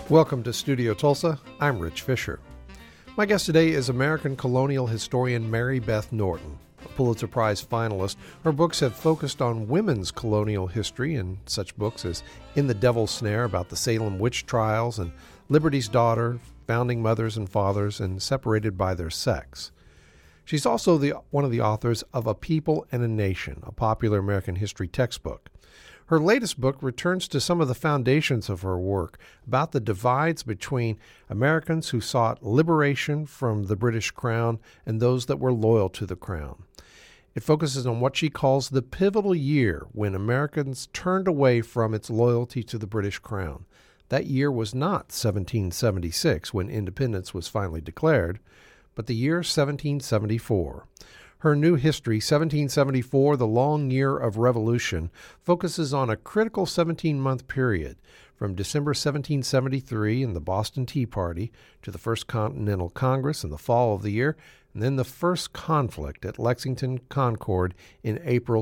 Welcome to Studio Tulsa. I'm Rich Fisher. My guest today is American colonial historian Mary Beth Norton, a Pulitzer Prize finalist. Her books have focused on women's colonial history in such books as In the Devil's Snare about the Salem witch trials and Liberty's Daughter, Founding Mothers and Fathers, and Separated by Their Sex. She's also one of the authors of A People and a Nation, a popular American history textbook. Her latest book returns to some of the foundations of her work about the divides between Americans who sought liberation from the British Crown and those that were loyal to the Crown. It focuses on what she calls the pivotal year when Americans turned away from its loyalty to the British Crown. That year was not 1776, when independence was finally declared, but the year 1774. Her new history, 1774, The Long Year of Revolution, focuses on a critical 17-month period from December 1773 and the Boston Tea Party to the First Continental Congress in the fall of the year, and then the first conflict at Lexington Concord in April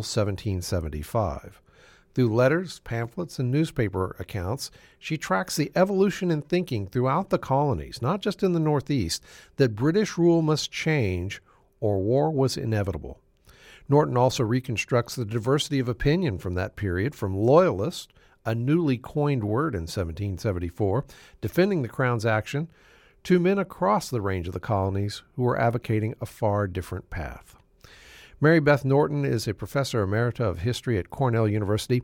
1775. Through letters, pamphlets, and newspaper accounts, she tracks the evolution in thinking throughout the colonies, not just in the Northeast, that British rule must change or war was inevitable. Norton also reconstructs the diversity of opinion from that period, from loyalists, a newly coined word in 1774, defending the Crown's action, to men across the range of the colonies who were advocating a far different path. Mary Beth Norton is a professor emerita of history at Cornell University.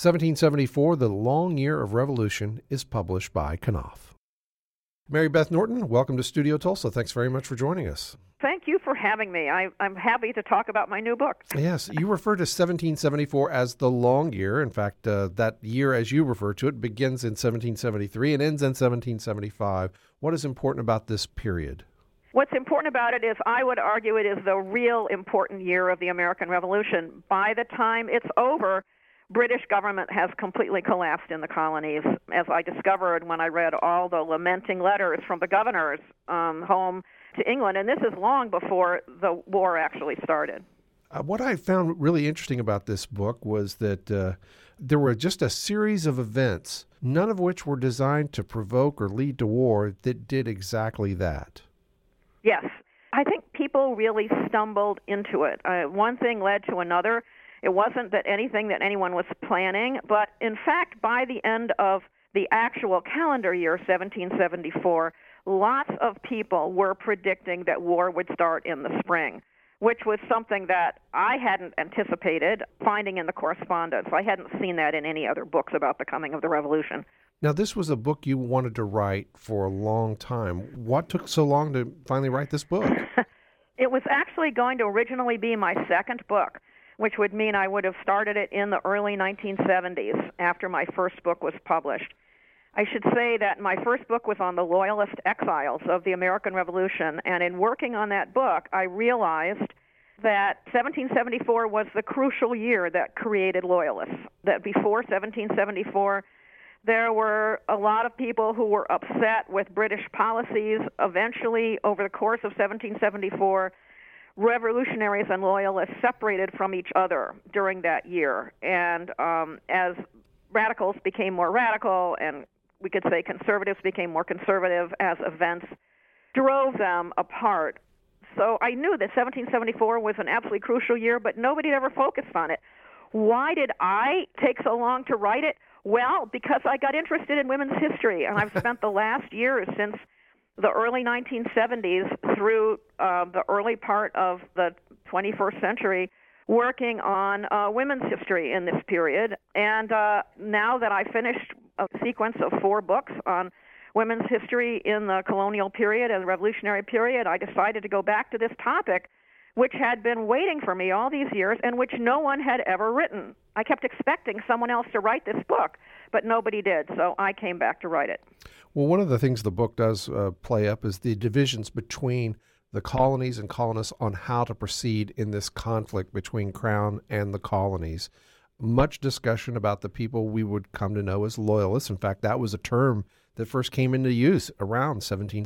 1774, The Long Year of Revolution, is published by Knopf. Mary Beth Norton, welcome to Studio Tulsa. Thanks very much for joining us. Thank you for having me. I'm happy to talk about my new book. Yes, you refer to 1774 as the long year. In fact, that year, as you refer to it, begins in 1773 and ends in 1775. What is important about this period? What's important about it is, I would argue, it is the real important year of the American Revolution. By the time it's over, British government has completely collapsed in the colonies, as I discovered when I read all the lamenting letters from the governors home to England, and this is long before the war actually started. What I found really interesting about this book was that there were just a series of events, none of which were designed to provoke or lead to war, that did exactly that. Yes. I think people really stumbled into it. One thing led to another. It wasn't that anything that anyone was planning, but in fact, by the end of the actual calendar year, 1774, lots of people were predicting that war would start in the spring, which was something that I hadn't anticipated finding in the correspondence. I hadn't seen that in any other books about the coming of the Revolution. Now, this was a book you wanted to write for a long time. What took so long to finally write this book? It was actually going to originally be my second book, which would mean I would have started it in the early 1970s after my first book was published. I should say that my first book was on the Loyalist exiles of the American Revolution, and in working on that book, I realized that 1774 was the crucial year that created Loyalists, that before 1774, there were a lot of people who were upset with British policies. Eventually, over the course of 1774, revolutionaries and Loyalists separated from each other during that year, and as radicals became more radical, and we could say conservatives became more conservative, as events drove them apart. So I knew that 1774 was an absolutely crucial year, but nobody had ever focused on it. Why did I take so long to write it? Well, because I got interested in women's history, and I've spent the last years since the early 1970s through the early part of the 21st century working on women's history in this period. And now that I finished a sequence of 4 books on women's history in the colonial period and the revolutionary period, I decided to go back to this topic, which had been waiting for me all these years and which no one had ever written. I kept expecting someone else to write this book, but nobody did, so I came back to write it. Well, one of the things the book does play up is the divisions between the colonies and colonists on how to proceed in this conflict between Crown and the colonies. Much discussion about the people we would come to know as loyalists. In fact, that was a term that first came into use around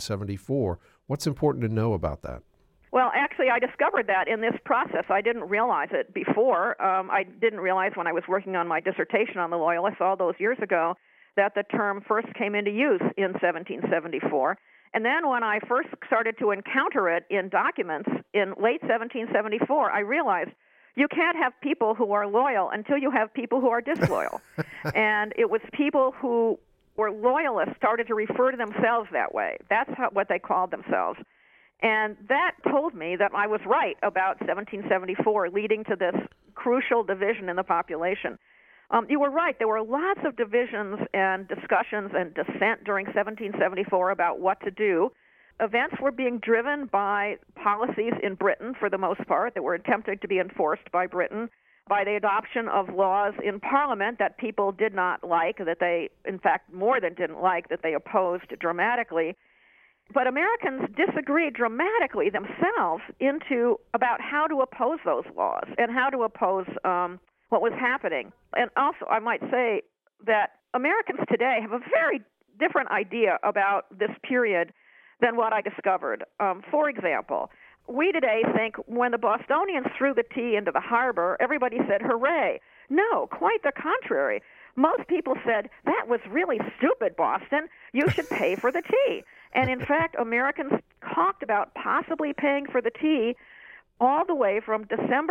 1774. What's important to know about that? Well, actually, I discovered that in this process. I didn't realize it before. I didn't realize when I was working on my dissertation on the Loyalists all those years ago that the term first came into use in 1774. And then when I first started to encounter it in documents in late 1774, I realized you can't have people who are loyal until you have people who are disloyal. And it was people who were loyalists started to refer to themselves that way. That's what they called themselves. And that told me that I was right about 1774, leading to this crucial division in the population. You were right. There were lots of divisions and discussions and dissent during 1774 about what to do. Events were being driven by policies in Britain, for the most part, that were attempted to be enforced by Britain, by the adoption of laws in Parliament that people did not like, that they, in fact, more than didn't like, that they opposed dramatically. But Americans disagreed dramatically themselves about how to oppose those laws and how to oppose what was happening. And also, I might say that Americans today have a very different idea about this period than what I discovered. For example, we today think when the Bostonians threw the tea into the harbor, everybody said, hooray. No, quite the contrary. Most people said, that was really stupid, Boston. You should pay for the tea. And in fact, Americans talked about possibly paying for the tea all the way from December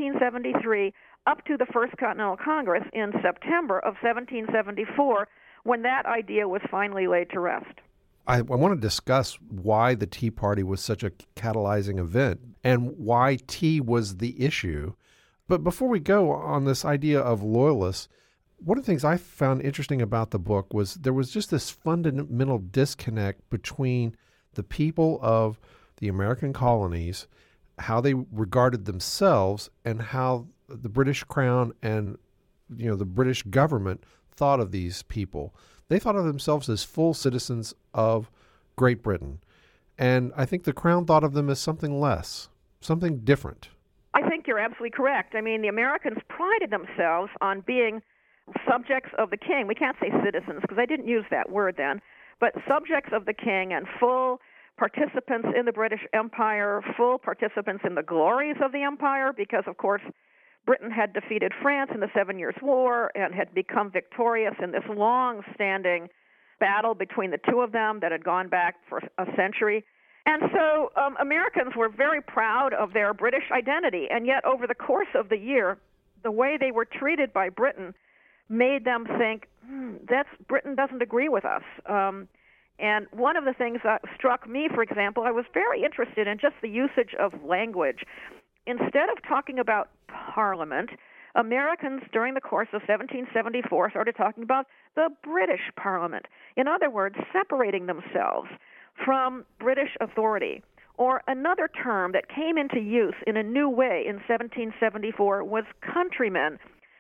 1773 up to the First Continental Congress in September of 1774, when that idea was finally laid to rest. I want to discuss why the Tea Party was such a catalyzing event and why tea was the issue. But before we go on this idea of loyalists, one of the things I found interesting about the book was there was just this fundamental disconnect between the people of the American colonies, how they regarded themselves, and how the British Crown and the British government thought of these people. They thought of themselves as full citizens of Great Britain. And I think the Crown thought of them as something less, something different. I think you're absolutely correct. I mean, the Americans prided themselves on being subjects of the king. We can't say citizens because I didn't use that word then, but subjects of the king and full participants in the British Empire, full participants in the glories of the empire, because, of course, Britain had defeated France in the 7 Years' War and had become victorious in this long-standing battle between the two of them that had gone back for a century. And so Americans were very proud of their British identity, and yet over the course of the year, the way they were treated by Britain made them think, Britain doesn't agree with us. And one of the things that struck me, for example, I was very interested in just the usage of language. Instead of talking about Parliament, Americans during the course of 1774 started talking about the British Parliament. In other words, separating themselves from British authority. Or another term that came into use in a new way in 1774 was countrymen.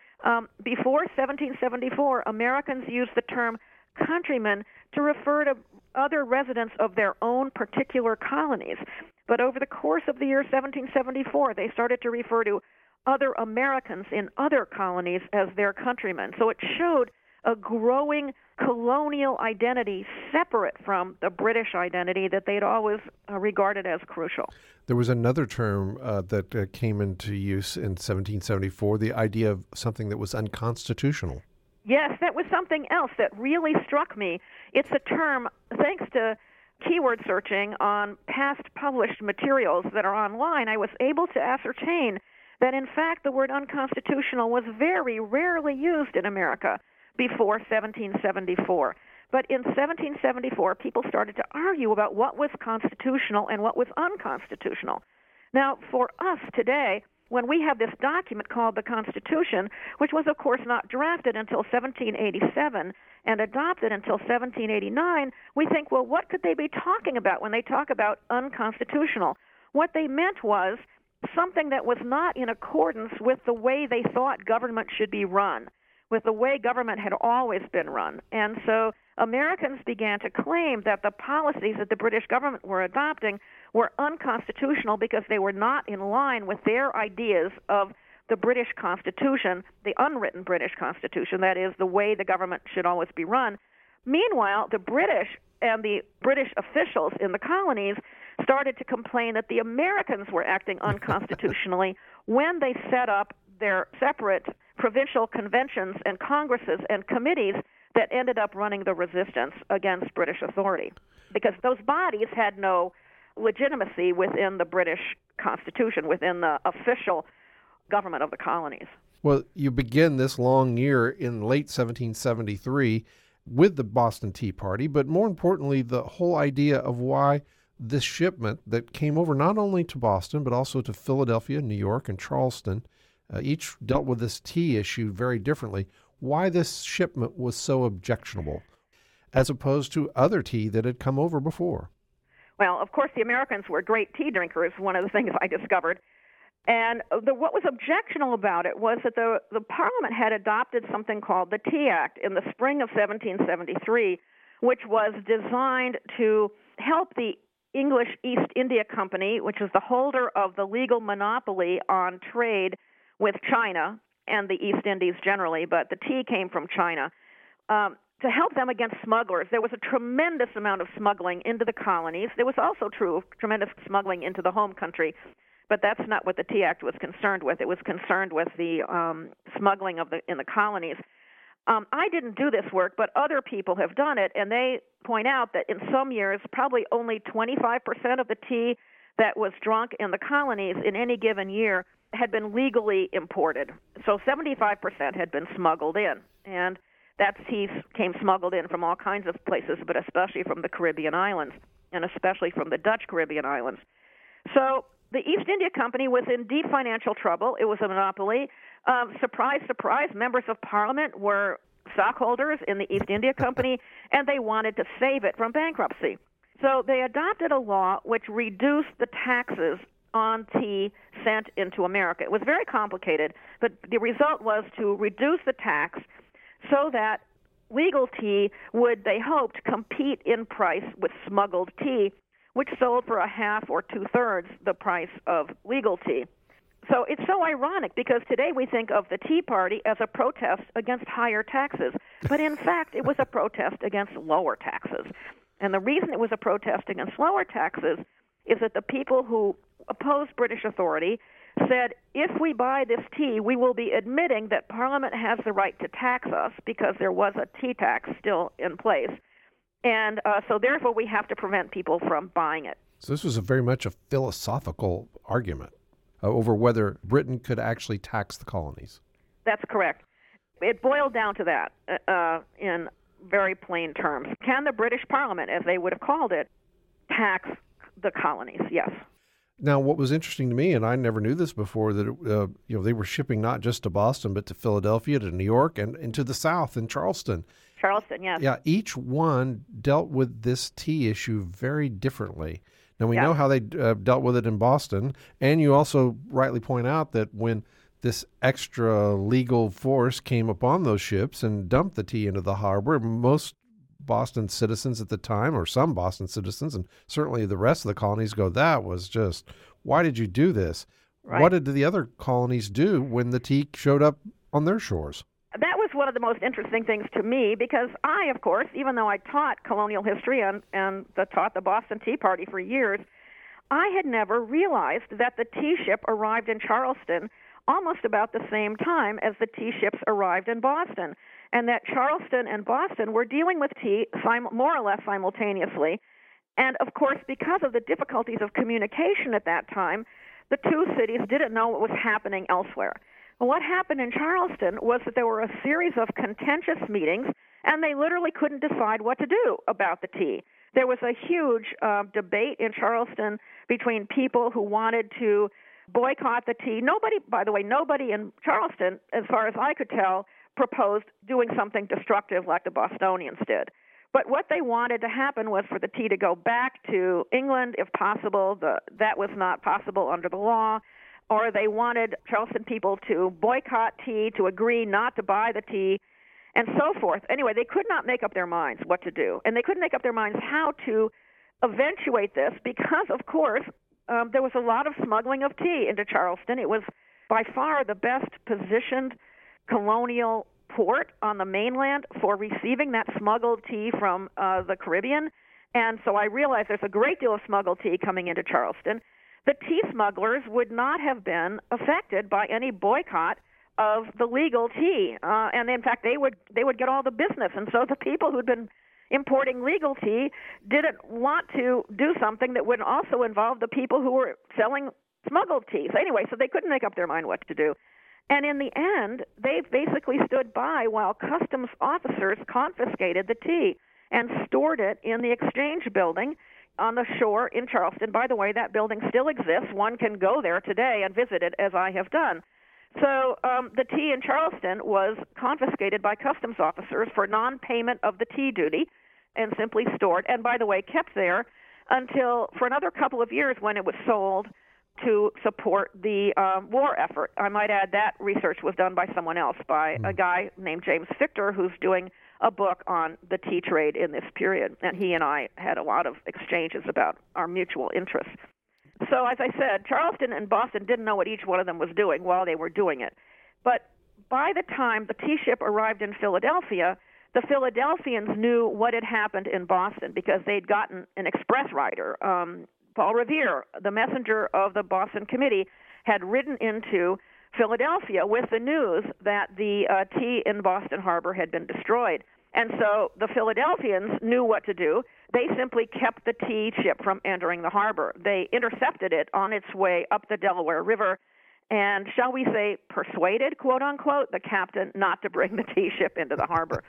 Before 1774, Americans used the term countrymen to refer to other residents of their own particular colonies. But over the course of the year 1774, they started to refer to other Americans in other colonies as their countrymen. So it showed a growing colonial identity separate from the British identity that they'd always regarded as crucial. There was another term that came into use in 1774, the idea of something that was unconstitutional. Yes, that was something else that really struck me. It's a term, thanks to keyword searching on past published materials that are online, I was able to ascertain that, in fact, the word unconstitutional was very rarely used in America before 1774. But in 1774, people started to argue about what was constitutional and what was unconstitutional. Now, for us today, when we have this document called the Constitution, which was, of course, not drafted until 1787 and adopted until 1789, we think, well, what could they be talking about when they talk about unconstitutional? What they meant was something that was not in accordance with the way they thought government should be run, with the way government had always been run. And so Americans began to claim that the policies that the British government were adopting were unconstitutional because they were not in line with their ideas of the British Constitution, the unwritten British Constitution, that is, the way the government should always be run. Meanwhile, the British and the British officials in the colonies started to complain that the Americans were acting unconstitutionally when they set up their separate provincial conventions and congresses and committees that ended up running the resistance against British authority, because those bodies had no legitimacy within the British Constitution, within the official government of the colonies. Well, you begin this long year in late 1773 with the Boston Tea Party, but more importantly, the whole idea of why this shipment that came over not only to Boston, but also to Philadelphia, New York, and Charleston, each dealt with this tea issue very differently, why this shipment was so objectionable as opposed to other tea that had come over before. Well, of course, the Americans were great tea drinkers, one of the things I discovered. And what was objectionable about it was that the Parliament had adopted something called the Tea Act in the spring of 1773, which was designed to help the English East India Company, which is the holder of the legal monopoly on trade with China and the East Indies generally, but the tea came from China, to help them against smugglers. There was a tremendous amount of smuggling into the colonies. There was also tremendous smuggling into the home country, but that's not what the Tea Act was concerned with. It was concerned with the smuggling in the colonies. I didn't do this work, but other people have done it, and they point out that in some years, probably only 25% of the tea that was drunk in the colonies in any given year had been legally imported. So 75% had been smuggled in, and that tea came smuggled in from all kinds of places, but especially from the Caribbean islands, and especially from the Dutch Caribbean islands. So the East India Company was in deep financial trouble. It was a monopoly. Surprise, surprise, members of Parliament were stockholders in the East India Company, and they wanted to save it from bankruptcy. So they adopted a law which reduced the taxes on tea sent into America. It was very complicated, but the result was to reduce the tax so that legal tea would, they hoped, compete in price with smuggled tea, which sold for a half or two-thirds the price of legal tea. So it's so ironic because today we think of the Tea Party as a protest against higher taxes, but in fact it was a protest against lower taxes. And the reason it was a protest against lower taxes is that the people who opposed British authority said, if we buy this tea, we will be admitting that Parliament has the right to tax us because there was a tea tax still in place. And so therefore we have to prevent people from buying it. So this was very much a philosophical argument over whether Britain could actually tax the colonies. That's correct. It boiled down to that in very plain terms. Can the British Parliament, as they would have called it, tax the colonies? Yes. Now, what was interesting to me, and I never knew this before, that they were shipping not just to Boston, but to Philadelphia, to New York, and into the South, in Charleston. Charleston, yes. Yeah, each one dealt with this tea issue very differently. Now, we know how they dealt with it in Boston, and you also rightly point out that when this extra legal force came upon those ships and dumped the tea into the harbor, most Boston citizens at the time, or some Boston citizens, and certainly the rest of the colonies go, that was just, why did you do this? Right. What did the other colonies do when the tea showed up on their shores? That was one of the most interesting things to me because I, of course, even though I taught colonial history and taught the Boston Tea Party for years, I had never realized that the tea ship arrived in Charleston almost about the same time as the tea ships arrived in Boston, and that Charleston and Boston were dealing with tea more or less simultaneously. And, of course, because of the difficulties of communication at that time, the two cities didn't know what was happening elsewhere. What happened in Charleston was that there were a series of contentious meetings, and they literally couldn't decide what to do about the tea. There was a huge debate in Charleston between people who wanted to boycott the tea. Nobody in Charleston, as far as I could tell, proposed doing something destructive like the Bostonians did. But what they wanted to happen was for the tea to go back to England, if possible. That was not possible under the law. Or they wanted Charleston people to boycott tea, to agree not to buy the tea, and so forth. Anyway, they could not make up their minds what to do, and they couldn't make up their minds how to eventuate this because, of course, there was a lot of smuggling of tea into Charleston. It was by far the best positioned colonial port on the mainland for receiving that smuggled tea from the Caribbean, and so I realized there's a great deal of smuggled tea coming into Charleston. The tea smugglers would not have been affected by any boycott of the legal tea, and in fact they would get all the business. And so the people who'd been importing legal tea didn't want to do something that would also involve the people who were selling smuggled tea. So anyway, so they couldn't make up their mind what to do. And in the end, they basically stood by while customs officers confiscated the tea and stored it in the exchange building on the shore in Charleston. By the way, that building still exists. One can go there today and visit it, as I have done. So the tea in Charleston was confiscated by customs officers for non-payment of the tea duty and simply stored, and by the way, kept there until for another couple of years when it was sold to support the war effort. I might add that research was done by someone else, by a guy named James Fichter, who's doing a book on the tea trade in this period, and he and I had a lot of exchanges about our mutual interests. So as I said, Charleston and Boston didn't know what each one of them was doing while they were doing it. But by the time the tea ship arrived in Philadelphia, the Philadelphians knew what had happened in Boston because they'd gotten an express rider. Paul Revere, the messenger of the Boston Committee, had ridden into Philadelphia with the news that the tea in Boston Harbor had been destroyed. And so the Philadelphians knew what to do. They simply kept the tea ship from entering the harbor. They intercepted it on its way up the Delaware River and, shall we say, persuaded, quote unquote, the captain not to bring the tea ship into the harbor.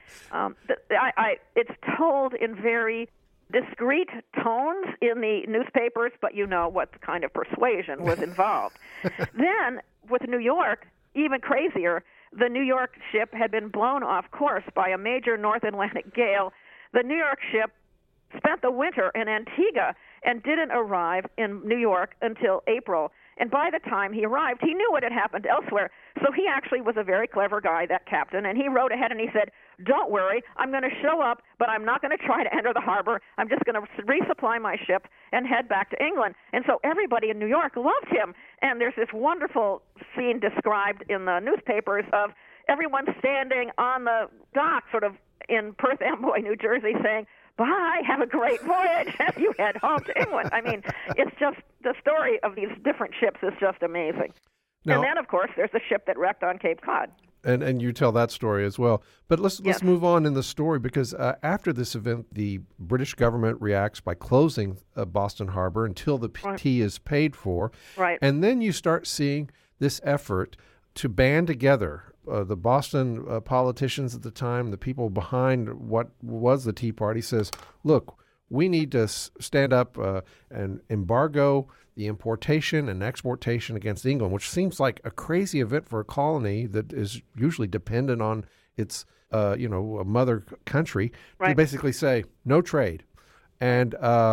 It's told in very discreet tones in the newspapers, but you know what kind of persuasion was involved. Then, with New York, even crazier, the New York ship had been blown off course by a major North Atlantic gale. The New York ship spent the winter in Antigua and didn't arrive in New York until April. And by the time he arrived, he knew what had happened elsewhere. So he actually was a very clever guy, that captain, and he wrote ahead and he said, "Don't worry, I'm going to show up, but I'm not going to try to enter the harbor. I'm just going to resupply my ship and head back to England." And so everybody in New York loved him. And there's this wonderful scene described in the newspapers of everyone standing on the dock, sort of in Perth Amboy, New Jersey, saying, "Bye, have a great voyage," and you head home to England. I mean, it's just, the story of these different ships is just amazing. Now, and then, of course, there's the ship that wrecked on Cape Cod. And you tell that story as well. But let's move on in the story, because after this event, the British government reacts by closing Boston Harbor until the tea is paid for. Right. And then you start seeing this effort to band together. The Boston politicians at the time, the people behind what was the Tea Party, says, look, we need to stand up and embargo the importation and exportation against England, which seems like a crazy event for a colony that is usually dependent on its, a mother country. Right. They basically say no trade. And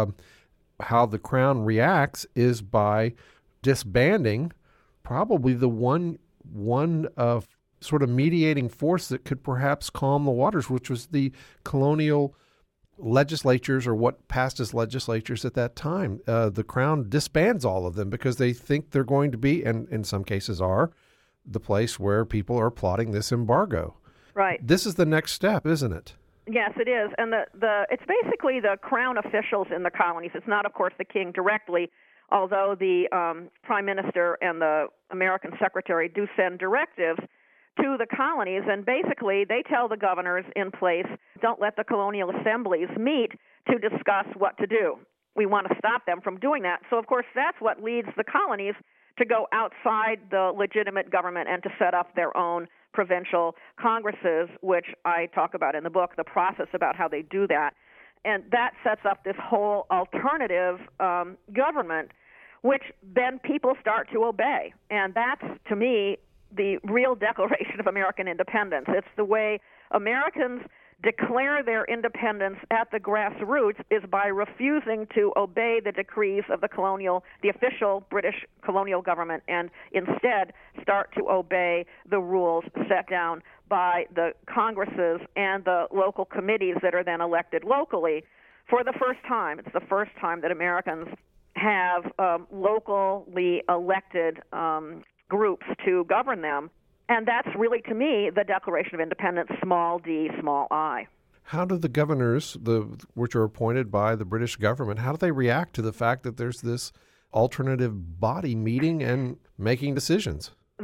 how the Crown reacts is by disbanding probably the one sort of mediating force that could perhaps calm the waters, which was the colonial legislatures, or what passed as legislatures at that time. The Crown disbands all of them because they think they're going to be, and in some cases are, the place where people are plotting this embargo. Right. This is the next step, isn't it? Yes, it is. And it's basically the Crown officials in the colonies. It's not, of course, the king directly, although the Prime Minister and the American Secretary do send directives to the colonies, and basically they tell the governors in place, don't let the colonial assemblies meet to discuss what to do. We want to stop them from doing that. So, of course, that's what leads the colonies to go outside the legitimate government and to set up their own provincial congresses, which I talk about in the book, the process about how they do that. And that sets up this whole alternative government, which then people start to obey. And that's, to me, the real declaration of American independence. It's the way Americans declare their independence at the grassroots is by refusing to obey the decrees of the official British colonial government, and instead start to obey the rules set down by the congresses and the local committees that are then elected locally for the first time. It's the first time that Americans have locally elected groups to govern them. And that's really, to me, the Declaration of Independence, small d, small I. How do the governors, which are appointed by the British government, how do they react to the fact that there's this alternative body meeting and making decisions? They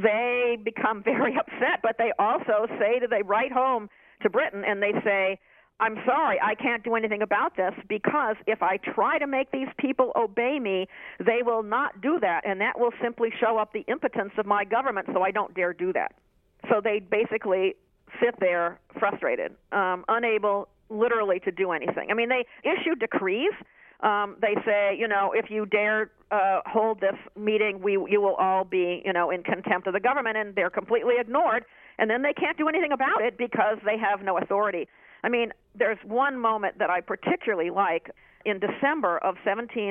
they become very upset, but they also they write home to Britain and they say, I'm sorry, I can't do anything about this because if I try to make these people obey me, they will not do that, and that will simply show up the impotence of my government, so I don't dare do that. So they basically sit there frustrated, unable literally to do anything. I mean, they issue decrees. They say, if you dare hold this meeting, you will all be, in contempt of the government, and they're completely ignored, and then they can't do anything about it because they have no authority. I mean, there's one moment that I particularly like. In December of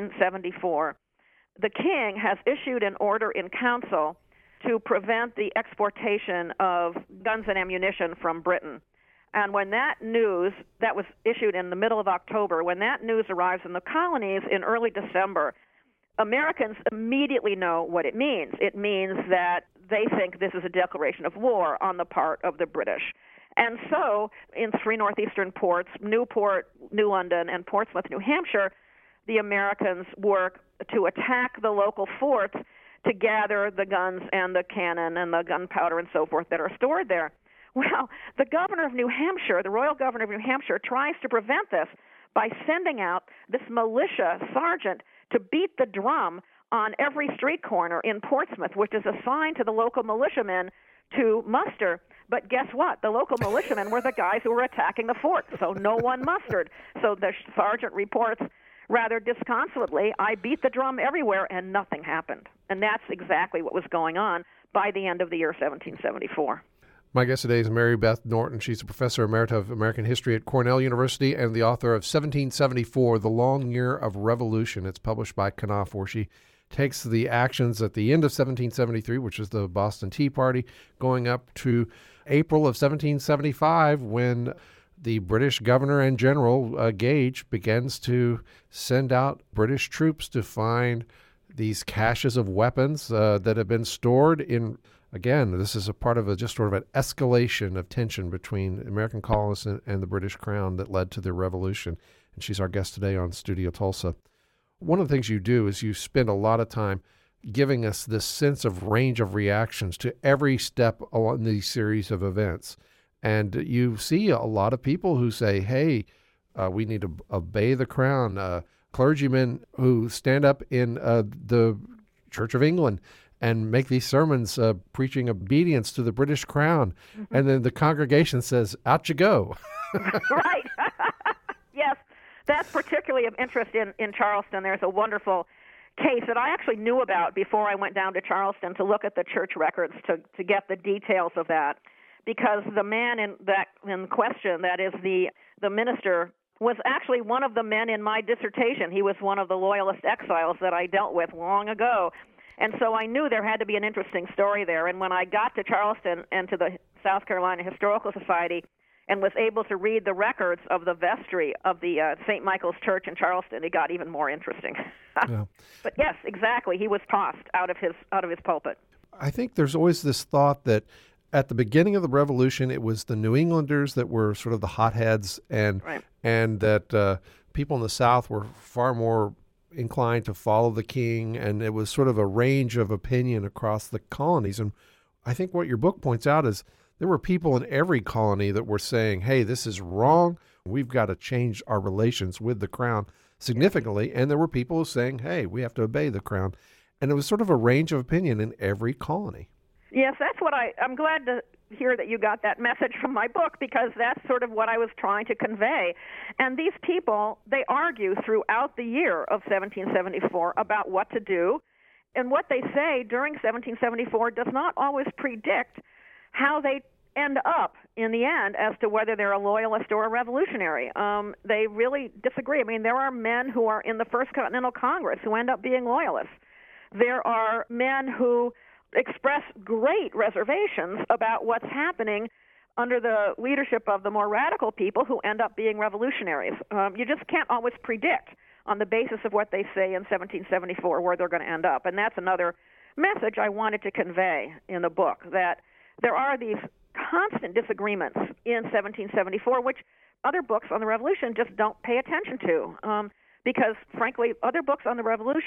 1774, the king has issued an order in council to prevent the exportation of guns and ammunition from Britain. And when that news, that was issued in the middle of October, when that news arrives in the colonies in early December, Americans immediately know what it means. It means that they think this is a declaration of war on the part of the British. And so in three northeastern ports, Newport, New London, and Portsmouth, New Hampshire, the Americans work to attack the local forts to gather the guns and the cannon and the gunpowder and so forth that are stored there. Well, the governor of New Hampshire, the royal governor of New Hampshire, tries to prevent this by sending out this militia sergeant to beat the drum on every street corner in Portsmouth, which is assigned to the local militiamen to muster. But guess what? The local militiamen were the guys who were attacking the fort, so no one mustered. So the sergeant reports rather disconsolately, I beat the drum everywhere and nothing happened. And that's exactly what was going on by the end of the year 1774. My guest today is Mary Beth Norton. She's a professor emerita of American history at Cornell University and the author of 1774, The Long Year of Revolution. It's published by Knopf, where she takes the actions at the end of 1773, which is the Boston Tea Party, going up to April of 1775 when the British governor and general, Gage, begins to send out British troops to find these caches of weapons that have been stored in. Again, this is a part of just sort of an escalation of tension between American colonists and the British Crown that led to the revolution. And she's our guest today on Studio Tulsa. One of the things you do is you spend a lot of time giving us this sense of range of reactions to every step along these series of events. And you see a lot of people who say, hey, we need to obey the Crown. Clergymen who stand up in the Church of England and make these sermons preaching obedience to the British Crown. Mm-hmm. And then the congregation says, out you go. Right. Yes, that's particularly of interest in Charleston. There's a wonderful case that I actually knew about before I went down to Charleston to look at the church records to get the details of that. Because the man in question, that is the minister, was actually one of the men in my dissertation. He was one of the Loyalist exiles that I dealt with long ago. And so I knew there had to be an interesting story there. And when I got to Charleston and to the South Carolina Historical Society and was able to read the records of the vestry of the St. Michael's Church in Charleston, it got even more interesting. Yeah. But yes, exactly. He was tossed out of his pulpit. I think there's always this thought that at the beginning of the Revolution, it was the New Englanders that were sort of the hotheads, and right. And that people in the South were far more inclined to follow the king, and it was sort of a range of opinion across the colonies. And I think what your book points out is there were people in every colony that were saying, hey, this is wrong. We've got to change our relations with the Crown significantly. And there were people saying, hey, we have to obey the Crown. And it was sort of a range of opinion in every colony. Yes, that's what I'm glad to hear that you got that message from my book, because that's sort of what I was trying to convey. And these people, they argue throughout the year of 1774 about what to do. And what they say during 1774 does not always predict how they end up in the end as to whether they're a loyalist or a revolutionary. They really disagree. I mean, there are men who are in the First Continental Congress who end up being loyalists. There are men who express great reservations about what's happening under the leadership of the more radical people who end up being revolutionaries. You just can't always predict on the basis of what they say in 1774 where they're going to end up. And that's another message I wanted to convey in the book, that there are these constant disagreements in 1774, which other books on the Revolution just don't pay attention to. Because, frankly, other books on the Revolution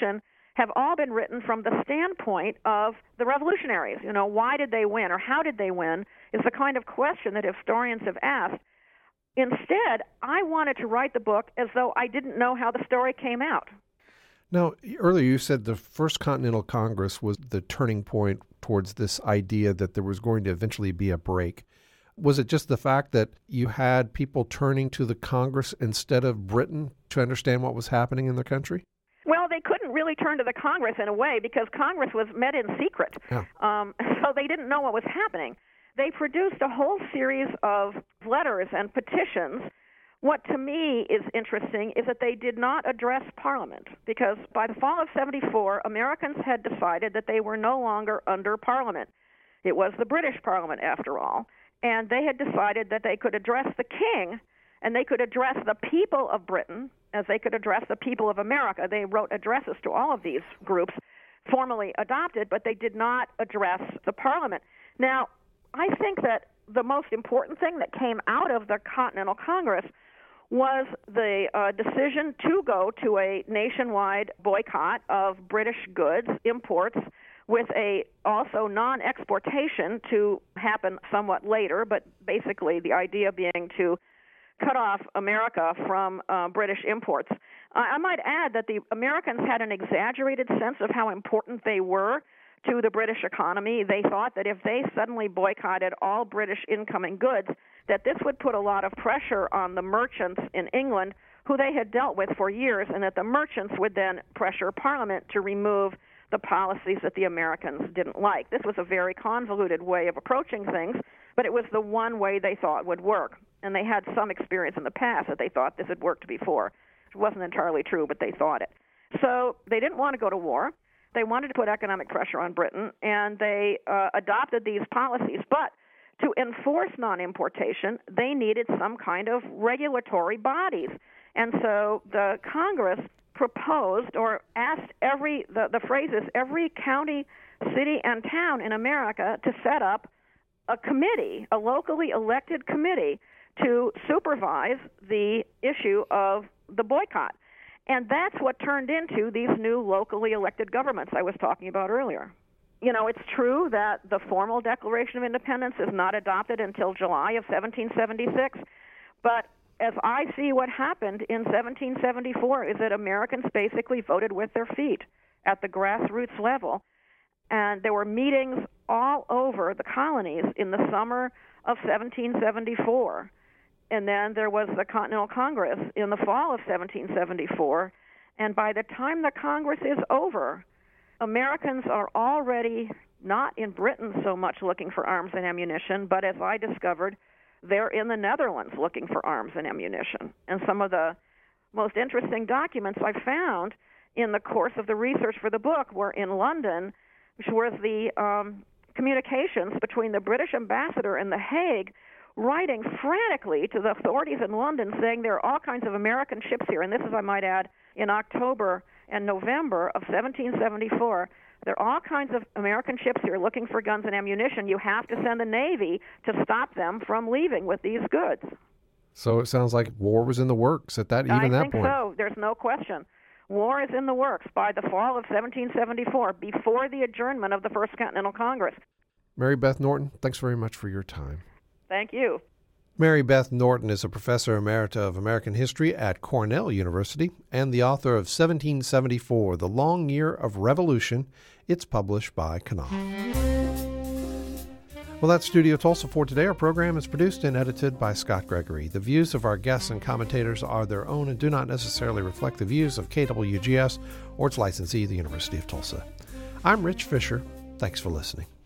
have all been written from the standpoint of the revolutionaries. Why did they win or how did they win is the kind of question that historians have asked. Instead, I wanted to write the book as though I didn't know how the story came out. Now, earlier you said the First Continental Congress was the turning point towards this idea that there was going to eventually be a break. Was it just the fact that you had people turning to the Congress instead of Britain to understand what was happening in their country? Well, they couldn't really turn to the Congress in a way because Congress was met in secret. Yeah. So they didn't know what was happening. They produced a whole series of letters and petitions. What to me is interesting is that they did not address Parliament because by the fall of 74, Americans had decided that they were no longer under Parliament. It was the British Parliament, after all, and they had decided that they could address the king and they could address the people of Britain as they could address the people of America. They wrote addresses to all of these groups, formally adopted, but they did not address the Parliament. Now, I think that the most important thing that came out of the Continental Congress was the decision to go to a nationwide boycott of British goods, imports, with a also non-exportation to happen somewhat later, but basically the idea being to cut off America from British imports. I might add that the Americans had an exaggerated sense of how important they were to the British economy. They thought that if they suddenly boycotted all British incoming goods, that this would put a lot of pressure on the merchants in England who they had dealt with for years, and that the merchants would then pressure Parliament to remove the policies that the Americans didn't like. This was a very convoluted way of approaching things, but it was the one way they thought would work. And they had some experience in the past that they thought this had worked before. It wasn't entirely true, but they thought it. So they didn't want to go to war. They wanted to put economic pressure on Britain, and they adopted these policies. But to enforce non-importation, they needed some kind of regulatory bodies. And so the Congress proposed or asked the phrase is every county, city, and town in America to set up a committee, a locally elected committee, to supervise the issue of the boycott. And that's what turned into these new locally elected governments I was talking about earlier. It's true that the formal Declaration of Independence is not adopted until July of 1776, but as I see what happened in 1774 is that Americans basically voted with their feet at the grassroots level. And there were meetings all over the colonies in the summer of 1774. And then there was the Continental Congress in the fall of 1774. And by the time the Congress is over, Americans are already not in Britain so much looking for arms and ammunition, but as I discovered, they're in the Netherlands looking for arms and ammunition. And some of the most interesting documents I found in the course of the research for the book were in London, which was the communications between the British ambassador in The Hague writing frantically to the authorities in London saying there are all kinds of American ships here. And this is, I might add, in October and November of 1774. There are all kinds of American ships here looking for guns and ammunition. You have to send the Navy to stop them from leaving with these goods. So it sounds like war was in the works at that point. I think so. There's no question. War is in the works by the fall of 1774, before the adjournment of the First Continental Congress. Mary Beth Norton, thanks very much for your time. Thank you. Mary Beth Norton is a professor emerita of American history at Cornell University and the author of 1774, The Long Year of Revolution. It's published by Knopf. Well, that's Studio Tulsa for today. Our program is produced and edited by Scott Gregory. The views of our guests and commentators are their own and do not necessarily reflect the views of KWGS or its licensee, the University of Tulsa. I'm Rich Fisher. Thanks for listening.